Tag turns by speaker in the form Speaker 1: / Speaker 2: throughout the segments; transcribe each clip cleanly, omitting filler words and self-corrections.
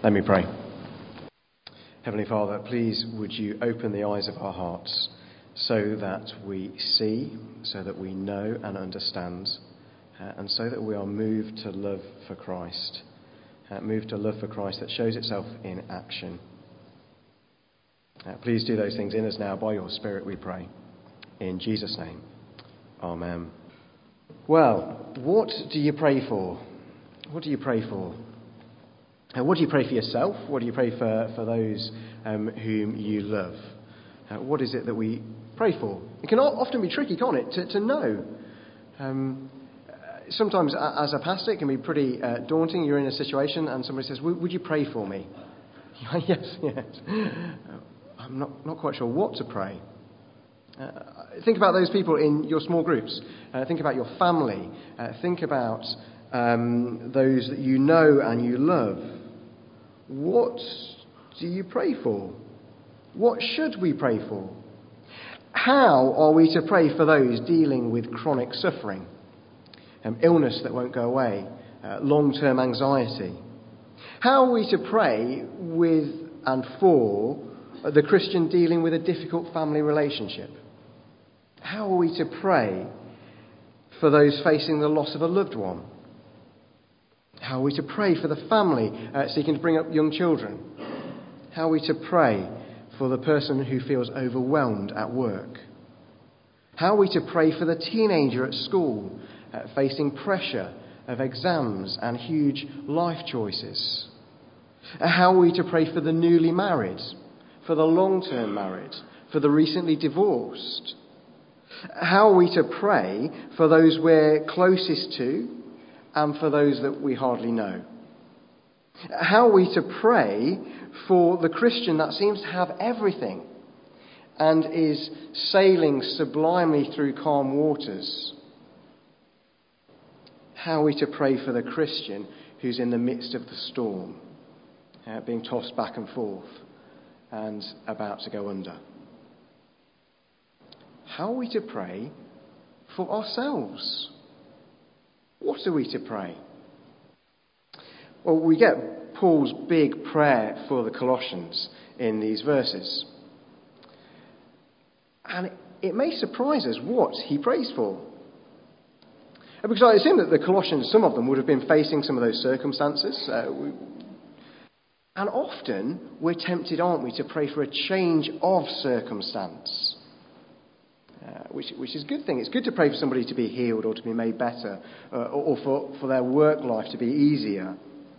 Speaker 1: Let me pray. Heavenly Father, please would you open the eyes of our hearts so that we see, so that we know and understand, and so that we are moved to love for Christ. Moved to love for Christ that shows itself in action. Please do those things in us now by your Spirit, we pray. In Jesus' name, amen. Well, what do you pray for? What do you pray for? What do you pray for yourself? What do you pray for those whom you love? What is it that we pray for? It can often be tricky, can't it, to know. Sometimes as a pastor it can be pretty daunting. You're in a situation and somebody says, would you pray for me? Yes. I'm not quite sure what to pray. Think about those people in your small groups. Think about your family. Think about those that you know and you love. What do you pray for? What should we pray for? How are we to pray for those dealing with chronic suffering, illness that won't go away, long-term anxiety? How are we to pray with and for the Christian dealing with a difficult family relationship? How are we to pray for those facing the loss of a loved one? How are we to pray for the family seeking to bring up young children? How are we to pray for the person who feels overwhelmed at work? How are we to pray for the teenager at school facing pressure of exams and huge life choices? How are we to pray for the newly married, for the long-term married, for the recently divorced? How are we to pray for those we're closest to and for those that we hardly know? How are we to pray for the Christian that seems to have everything and is sailing sublimely through calm waters? How are we to pray for the Christian who's in the midst of the storm, being tossed back and forth and about to go under? How are we to pray for ourselves? What are we to pray? Well, we get Paul's big prayer for the Colossians in these verses. And it may surprise us what he prays for. Because I assume that the Colossians, some of them would have been facing some of those circumstances. And often we're tempted, aren't we, to pray for a change of circumstance. Which is a good thing. It's good to pray for somebody to be healed or to be made better, or for their work life to be easier.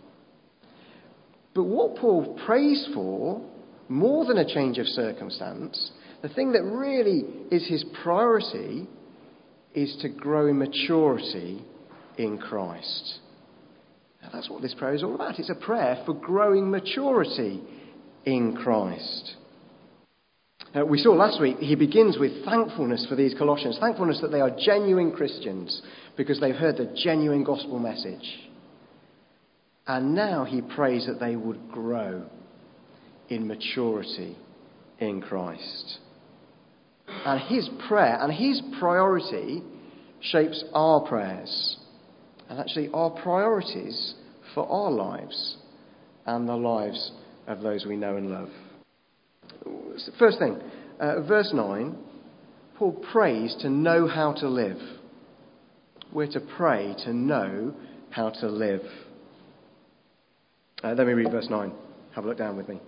Speaker 1: But what Paul prays for, more than a change of circumstance, the thing that really is his priority is to grow in maturity in Christ. Now, that's what this prayer is all about. It's a prayer for growing maturity in Christ. We saw last week he begins with thankfulness for these Colossians, thankfulness that they are genuine Christians because they've heard the genuine gospel message. And now he prays that they would grow in maturity in Christ. And his prayer and his priority shapes our prayers and actually our priorities for our lives and the lives of those we know and love. First thing, verse 9, Paul prays to know how to live. We're to pray to know how to live. Let me read verse 9. Have a look down with me.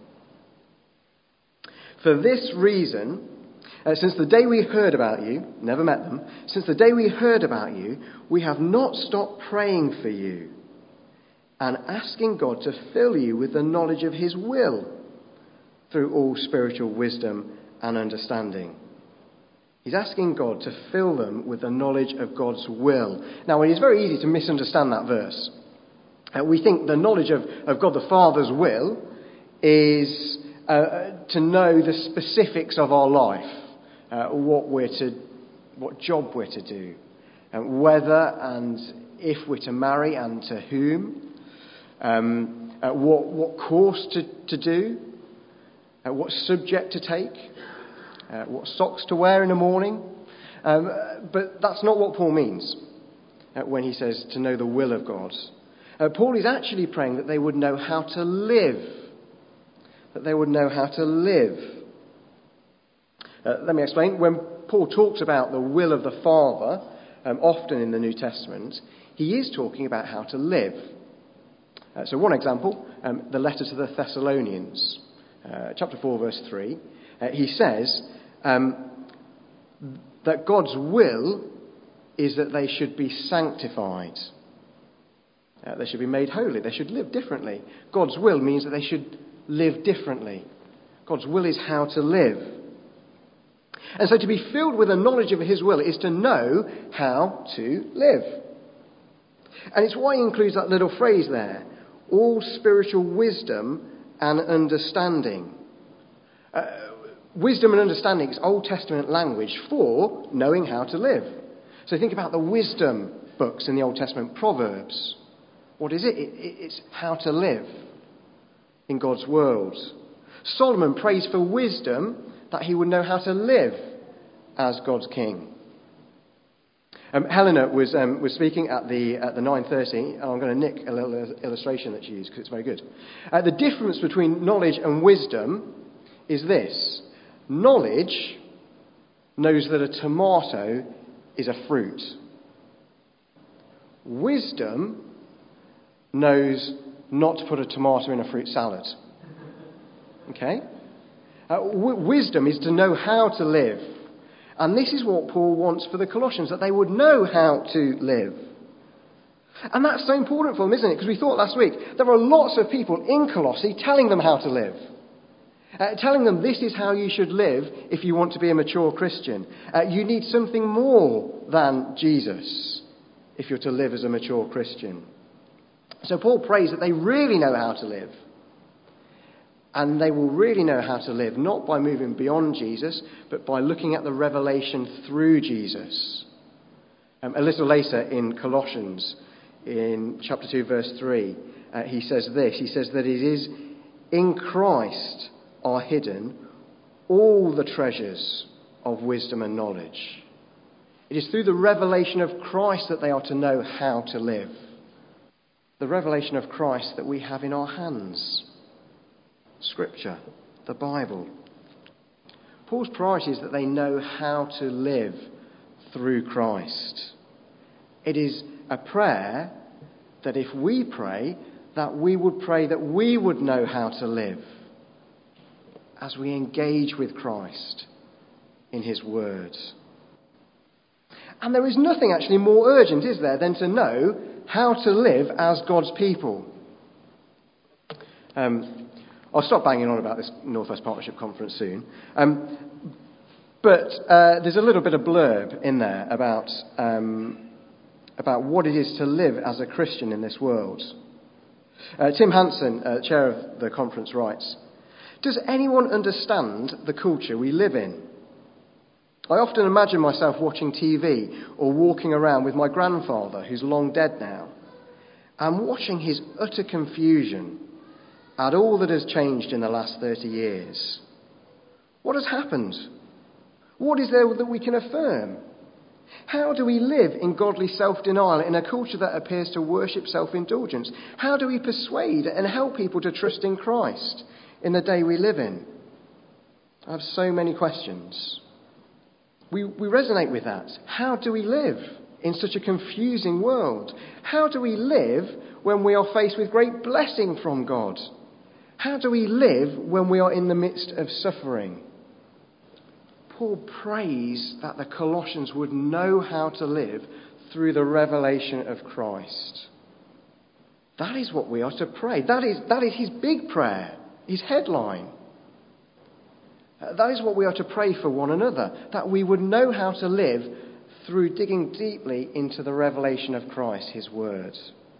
Speaker 1: For this reason, since the day we heard about you, never met them, since the day we heard about you, we have not stopped praying for you and asking God to fill you with the knowledge of his will through all spiritual wisdom and understanding. He's asking God to fill them with the knowledge of God's will. Now, it is very easy to misunderstand that verse. We think the knowledge of God the Father's will is to know the specifics of our life, what job we're to do, whether and if we're to marry and to whom, what course to do, what subject to take, what socks to wear in the morning. But that's not what Paul means when he says to know the will of God. Paul is actually praying that they would know how to live. That they would know how to live. Let me explain. When Paul talks about the will of the Father, often in the New Testament, he is talking about how to live. So one example, the letter to the Thessalonians, chapter 4, verse 3. He says that God's will is that they should be sanctified. They should be made holy. They should live differently. God's will means that they should live differently. God's will is how to live. And so to be filled with a knowledge of his will is to know how to live. And it's why he includes that little phrase there, all spiritual wisdom and understanding. Wisdom and understanding is Old Testament language for knowing how to live. So think about the wisdom books in the Old Testament, Proverbs. What is it? It's how to live in God's world. Solomon prays for wisdom that he would know how to live as God's king. Helena was speaking at the 9:30, and I'm going to nick a little illustration that she used because it's very good. The difference between knowledge and wisdom is this. Knowledge knows that a tomato is a fruit. Wisdom knows not to put a tomato in a fruit salad. Okay? Wisdom is to know how to live. And this is what Paul wants for the Colossians, that they would know how to live. And that's so important for them, isn't it? Because we thought last week, there are lots of people in Colossae telling them how to live. Telling them this is how you should live if you want to be a mature Christian. You need something more than Jesus if you're to live as a mature Christian. So Paul prays that they really know how to live. And they will really know how to live, not by moving beyond Jesus, but by looking at the revelation through Jesus. A little later in Colossians, in chapter 2, verse 3, he says this. He says that it is in Christ are hidden all the treasures of wisdom and knowledge. It is through the revelation of Christ that they are to know how to live. The revelation of Christ that we have in our hands. Scripture, the Bible. Paul's priority is that they know how to live through Christ. It is a prayer that if we pray, that we would pray that we would know how to live as we engage with Christ in his words. And there is nothing actually more urgent, is there, than to know how to live as God's people. I'll stop banging on about this Northwest Partnership Conference soon. But there's a little bit of blurb in there about what it is to live as a Christian in this world. Tim Hansen, chair of the conference, writes, "Does anyone understand the culture we live in? I often imagine myself watching TV or walking around with my grandfather, who's long dead now, and watching his utter confusion at all that has changed in the last 30 years. What has happened? What is there that we can affirm? How do we live in godly self-denial in a culture that appears to worship self-indulgence? How do we persuade and help people to trust in Christ in the day we live in?" I have so many questions. We resonate with that. How do we live in such a confusing world? How do we live when we are faced with great blessing from God? How do we live when we are in the midst of suffering? Paul prays that the Colossians would know how to live through the revelation of Christ. That is what we are to pray. That is his big prayer, his headline. That is what we are to pray for one another, that we would know how to live through digging deeply into the revelation of Christ, his word.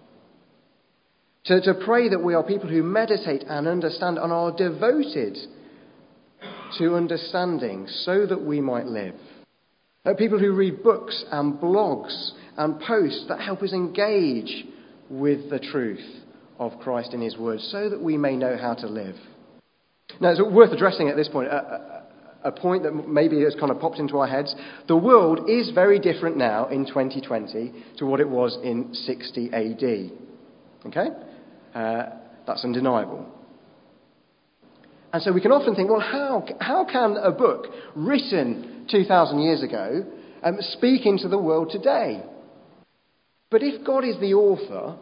Speaker 1: To pray that we are people who meditate and understand and are devoted to understanding so that we might live. People who read books and blogs and posts that help us engage with the truth of Christ in his word so that we may know how to live. Now, it's worth addressing at this point a point that maybe has kind of popped into our heads. The world is very different now in 2020 to what it was in 60 AD. Okay? That's undeniable. And so we can often think, well, how can a book written 2,000 years ago speak into the world today? But if God is the author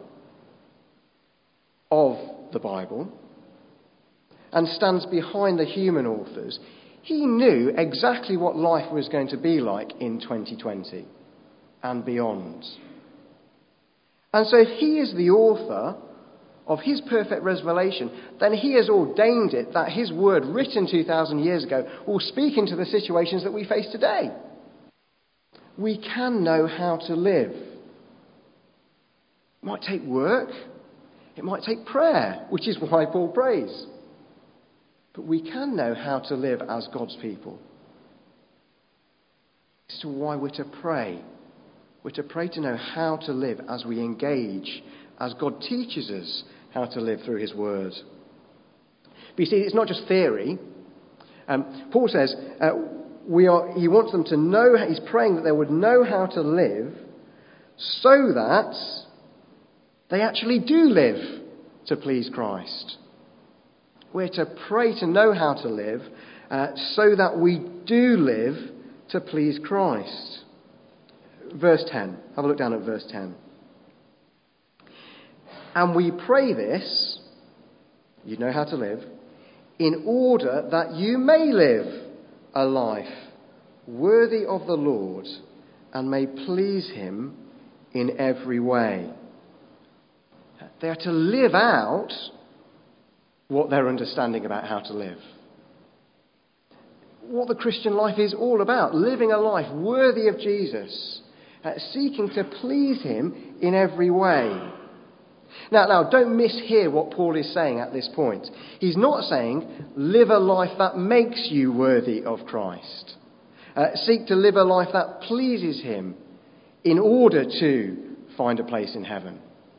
Speaker 1: of the Bible and stands behind the human authors, he knew exactly what life was going to be like in 2020 and beyond. And so if he is the author of his perfect revelation, then he has ordained it that his word written 2,000 years ago will speak into the situations that we face today. We can know how to live. It might take work. It might take prayer, which is why Paul prays. But we can know how to live as God's people. As to why we're to pray. We're to pray to know how to live as we engage, as God teaches us how to live through his word. But you see, it's not just theory. Paul says he wants them to know, he's praying that they would know how to live so that they actually do live to please Christ. We're to pray to know how to live so that we do live to please Christ. Verse 10. Have a look down at verse 10. And we pray this, you know how to live, in order that you may live a life worthy of the Lord and may please him in every way. They are to live out what they're understanding about how to live. What the Christian life is all about, living a life worthy of Jesus, seeking to please him in every way. Now, don't mishear what Paul is saying at this point. He's not saying, live a life that makes you worthy of Christ. Seek to live a life that pleases him in order to find a place in heaven.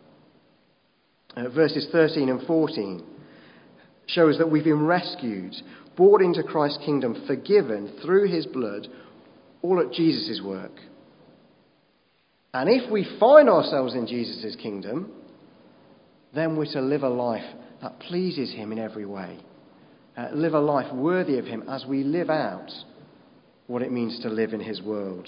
Speaker 1: Verses 13 and 14 show us that we've been rescued, brought into Christ's kingdom, forgiven through his blood, all at Jesus' work. And if we find ourselves in Jesus' kingdom, then we're to live a life that pleases him in every way. Live a life worthy of him as we live out what it means to live in his world.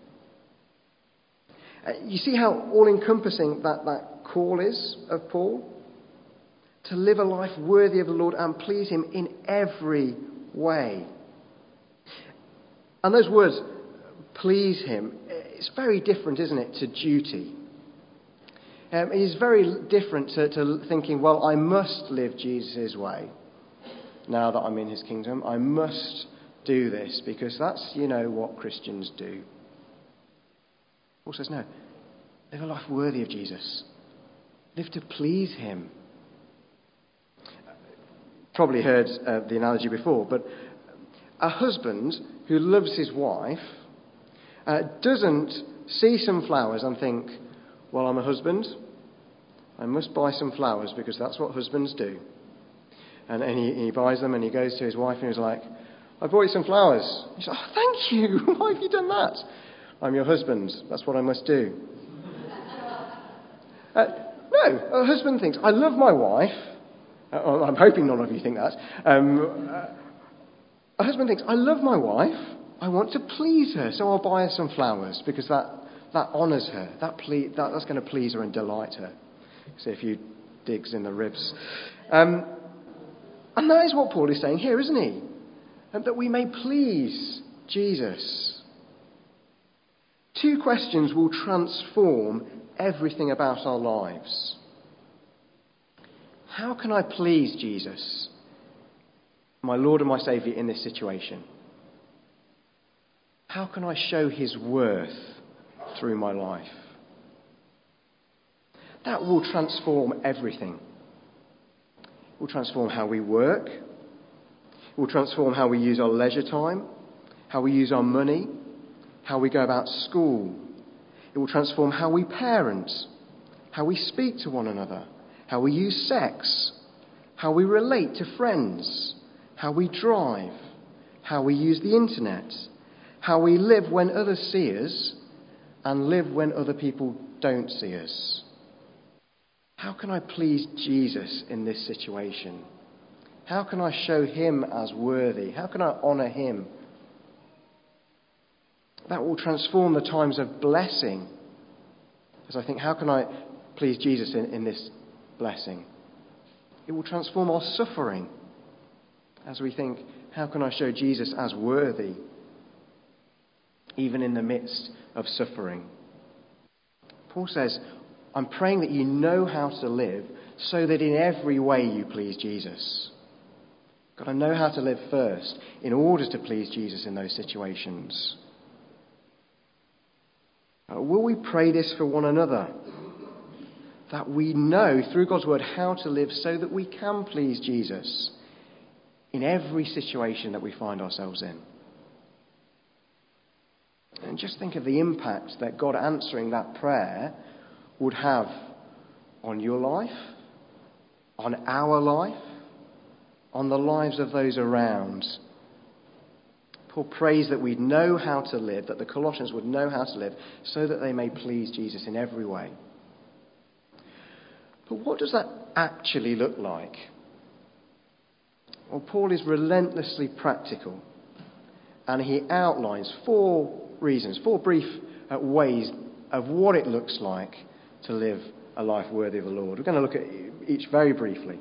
Speaker 1: You see how all-encompassing that call is of Paul? To live a life worthy of the Lord and please him in every way. And those words, please him, it's very different, isn't it, to duty. It is very different to thinking, well, I must live Jesus' way now that I'm in his kingdom. I must do this because that's, what Christians do. Paul says, no, live a life worthy of Jesus. Live to please him. Probably heard the analogy before, but a husband who loves his wife doesn't see some flowers and think, well, I'm a husband, I must buy some flowers because that's what husbands do. And he buys them and he goes to his wife and he's like, I bought you some flowers. He says, oh, thank you. Why have you done that? I'm your husband. That's what I must do. No, a husband thinks, I love my wife. I'm hoping none of you think that. A husband thinks, I love my wife. I want to please her, so I'll buy her some flowers because that honours her. That's going to please her and delight her. See a few digs in the ribs. And that is what Paul is saying here, isn't he? That we may please Jesus. Two questions will transform everything about our lives. How can I please Jesus, my Lord and my Saviour, in this situation? How can I show his worth through my life? That will transform everything. It will transform how we work. It will transform how we use our leisure time, how we use our money, how we go about school. It will transform how we parent, how we speak to one another, how we use sex, how we relate to friends, how we drive, how we use the internet, how we live when others see us and live when other people don't see us. How can I please Jesus in this situation? How can I show him as worthy? How can I honour him? That will transform the times of blessing. As I think, how can I please Jesus in this blessing? It will transform our suffering. As we think, how can I show Jesus as worthy, even in the midst of suffering? Paul says, I'm praying that you know how to live so that in every way you please Jesus. Got to know how to live first in order to please Jesus in those situations. Will we pray this for one another? That we know through God's word how to live so that we can please Jesus in every situation that we find ourselves in. And just think of the impact that God answering that prayer would have on your life, on our life, on the lives of those around. Paul prays that we know how to live, that the Colossians would know how to live, so that they may please Jesus in every way. But what does that actually look like? Well, Paul is relentlessly practical, and he outlines 4 reasons, 4 brief ways of what it looks like to live a life worthy of the Lord. We're going to look at each very briefly.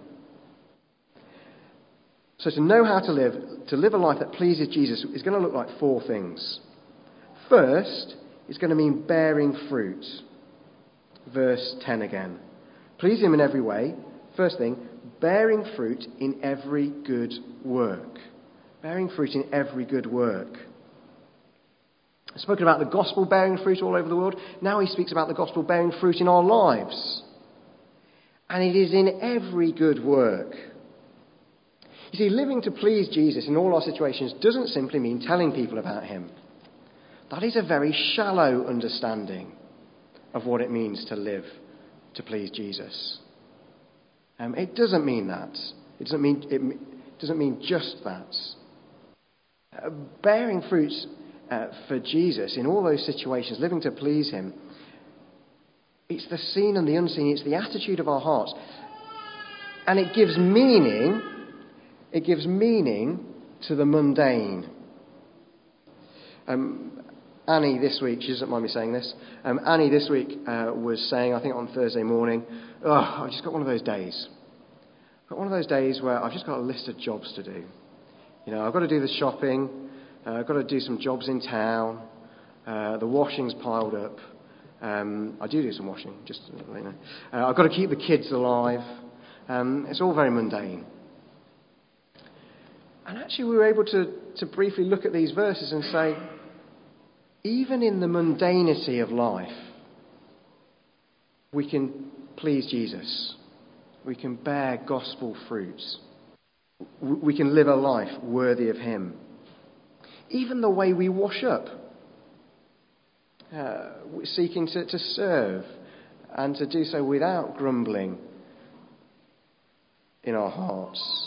Speaker 1: So to know how to live a life that pleases Jesus is going to look like 4 things. First, it's going to mean bearing fruit. Verse 10 again. Please him in every way. First thing, bearing fruit in every good work. Bearing fruit in every good work. I've spoken about the gospel bearing fruit all over the world. Now he speaks about the gospel bearing fruit in our lives. And it is in every good work. You see, living to please Jesus in all our situations doesn't simply mean telling people about him. That is a very shallow understanding of what it means to live to please Jesus. It doesn't mean that. It doesn't mean just that. Bearing fruit for Jesus in all those situations, living to please him, it's the seen and the unseen. It's the attitude of our hearts. And it gives meaning to the mundane. Annie this week, she doesn't mind me saying this, Annie this week was saying, I think on Thursday morning, I've just got one of those days. I've got one of those days where I've just got a list of jobs to do. You know, I've got to do the shopping, I've got to do some jobs in town, the washing's piled up. I do some washing, just to let you know. I've got to keep the kids alive. It's all very mundane. And actually we were able to briefly look at these verses and say, even in the mundanity of life, we can please Jesus. We can bear gospel fruits. We can live a life worthy of him. Even the way we wash up, seeking to serve and to do so without grumbling in our hearts.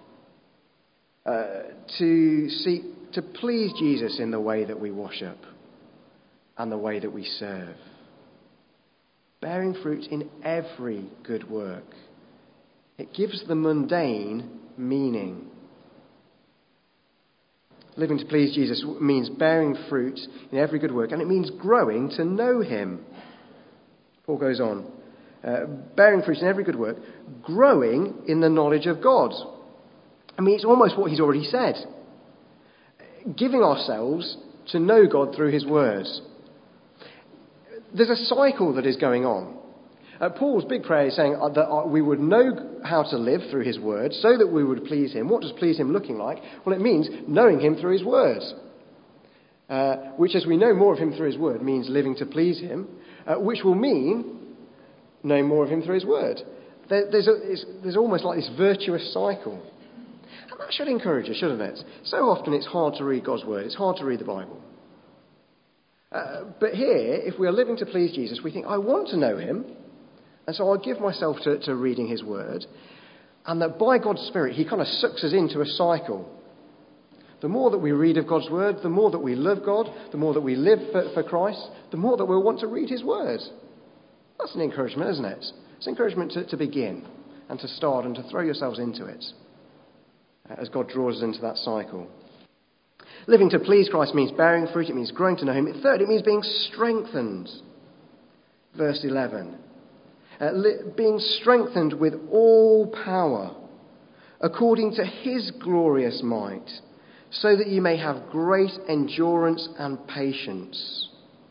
Speaker 1: To seek to please Jesus in the way that we wash up and the way that we serve. Bearing fruit in every good work. It gives the mundane meaning. Living to please Jesus means bearing fruit in every good work, and it means growing to know him. Paul goes on. Bearing fruit in every good work, growing in the knowledge of God. I mean, it's almost what he's already said. Giving ourselves to know God through his words. There's a cycle that is going on. Paul's big prayer is saying that we would know how to live through his word so that we would please him. What does please him looking like? Well, it means knowing him through his words. Which, as we know more of him through his word, means living to please him. Which will mean knowing more of him through his word. There's almost like this virtuous cycle. And that should encourage us, shouldn't it? So often it's hard to read God's word. It's hard to read the Bible. But here, if we are living to please Jesus, we think, I want to know him. And so I'll give myself to reading his word. And that by God's Spirit, he kind of sucks us into a cycle. The more that we read of God's word, the more that we love God, the more that we live for Christ, the more that we'll want to read his word. That's an encouragement, isn't it? It's encouragement to begin and to start and to throw yourselves into it as God draws us into that cycle. Living to please Christ means bearing fruit. It means growing to know him. Third, it means being strengthened. Verse 11. Being strengthened with all power according to his glorious might, so that you may have great endurance and patience.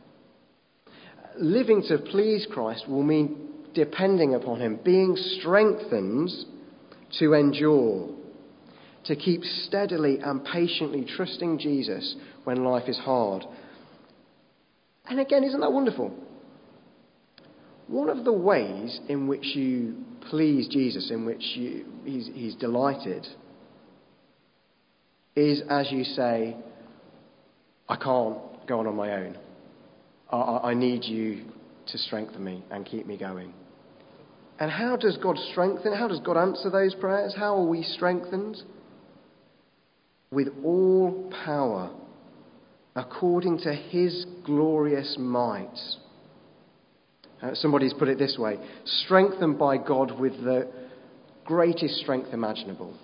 Speaker 1: Living to please Christ will mean depending upon him, being strengthened to endure, to keep steadily and patiently trusting Jesus when life is hard. And again, isn't that wonderful? One of the ways in which you please Jesus, in which he's delighted, is as you say, I can't go on my own. I need you to strengthen me and keep me going. And how does God strengthen? How does God answer those prayers? How are we strengthened? With all power, according to his glorious might. Somebody's put it this way: strengthened by God with the greatest strength imaginable.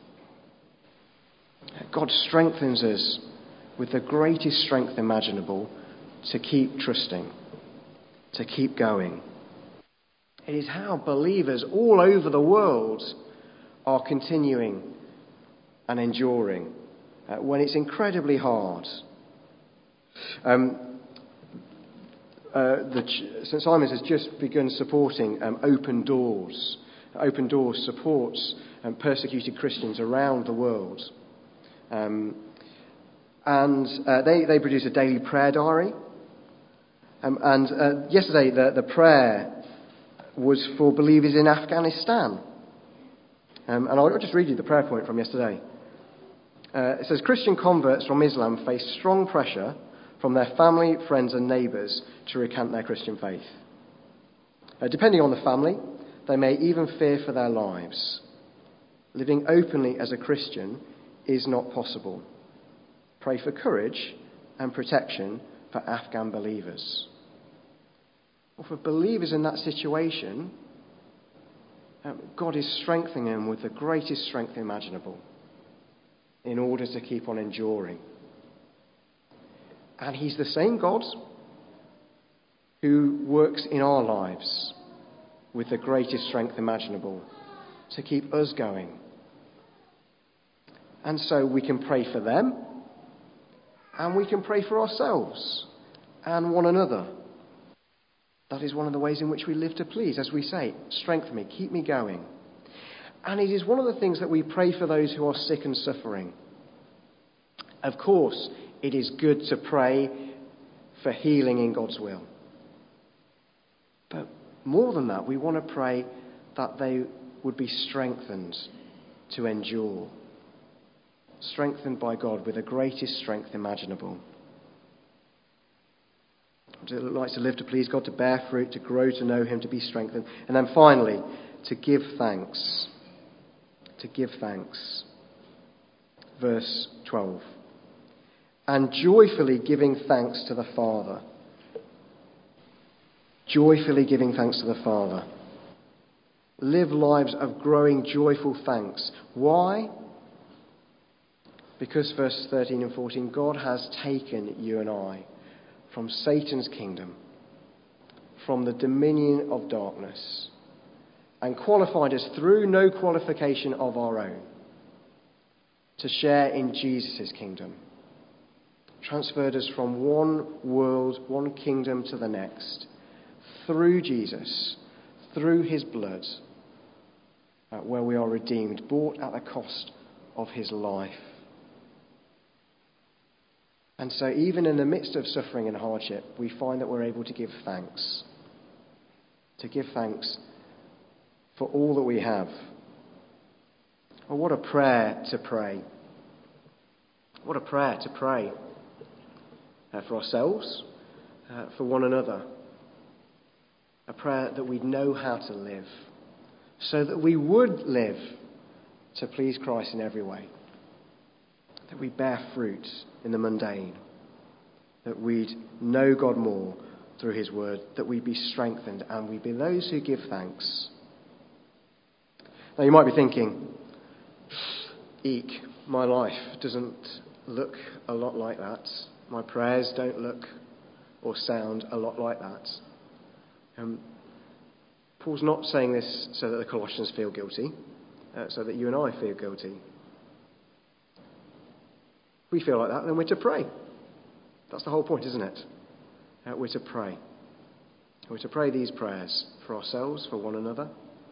Speaker 1: God strengthens us with the greatest strength imaginable to keep trusting, to keep going. It is how believers all over the world are continuing and enduring when it's incredibly hard. St Simon's has just begun supporting Open Doors. Open Doors supports persecuted Christians around the world. And they produce a daily prayer diary. And yesterday the prayer was for believers in Afghanistan. And I'll just read you the prayer point from yesterday. It says, Christian converts from Islam face strong pressure from their family, friends and neighbours to recant their Christian faith. Depending on the family, they may even fear for their lives. Living openly as a Christian is not possible. Pray for courage and protection for Afghan believers. Well, for believers in that situation, God is strengthening them with the greatest strength imaginable in order to keep on enduring. And he's the same God who works in our lives with the greatest strength imaginable to keep us going. And so we can pray for them, and we can pray for ourselves and one another. That is one of the ways in which we live to please. As we say, strengthen me, keep me going. And it is one of the things that we pray for those who are sick and suffering. Of course, it is good to pray for healing in God's will. But more than that, we want to pray that they would be strengthened to endure. Strengthened by God with the greatest strength imaginable. What does it look like to live to please God, to bear fruit, to grow to know him, to be strengthened? And then finally, to give thanks. To give thanks. Verse 12. And joyfully giving thanks to the Father. Joyfully giving thanks to the Father. Live lives of growing joyful thanks. Why? Because verses 13 and 14, God has taken you and I from Satan's kingdom, from the dominion of darkness, and qualified us through no qualification of our own to share in Jesus' kingdom. Transferred us from one world, one kingdom to the next, through Jesus, through his blood, where we are redeemed, bought at the cost of his life. And so even in the midst of suffering and hardship, we find that we're able to give thanks. To give thanks for all that we have. Well, what a prayer to pray. What a prayer to pray. For ourselves, for one another. A prayer that we know how to live, so that we would live to please Christ in every way. That we bear fruit in the mundane. That we'd know God more through his word. That we'd be strengthened and we'd be those who give thanks Now you might be thinking, eek, my life doesn't look a lot like that. My prayers don't look or sound a lot like that. Paul's not saying this so that the Colossians feel guilty, so that you and I feel guilty. If we feel like that, then we're to pray. That's the whole point, isn't it? We're to pray. We're to pray these prayers for ourselves, for one another.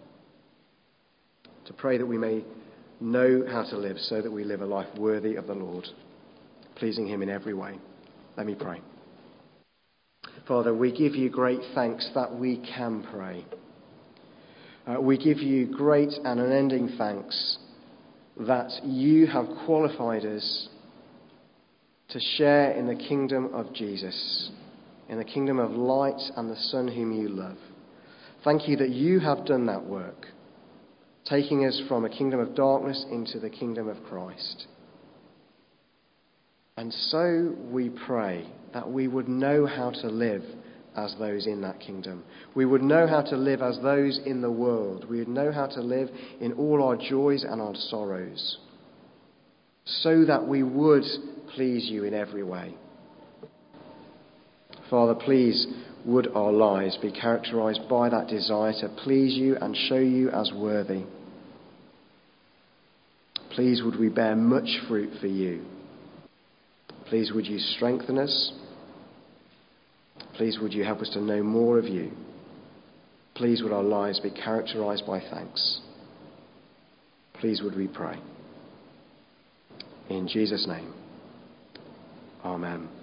Speaker 1: To pray that we may know how to live so that we live a life worthy of the Lord, pleasing him in every way. Let me pray. Father, we give you great thanks that we can pray. We give you great and unending thanks that you have qualified us to share in the kingdom of Jesus, in the kingdom of light and the Son whom you love. Thank you that you have done that work, taking us from a kingdom of darkness into the kingdom of Christ. And so we pray that we would know how to live as those in that kingdom. We would know how to live as those in the world. We would know how to live in all our joys and our sorrows, so that we would please you in every way. Father, please would our lives be characterised by that desire to please you and show you as worthy. Please would we bear much fruit for you. Please would you strengthen us. Please would you help us to know more of you. Please would our lives be characterised by thanks. Please would we pray. In Jesus' name, amen.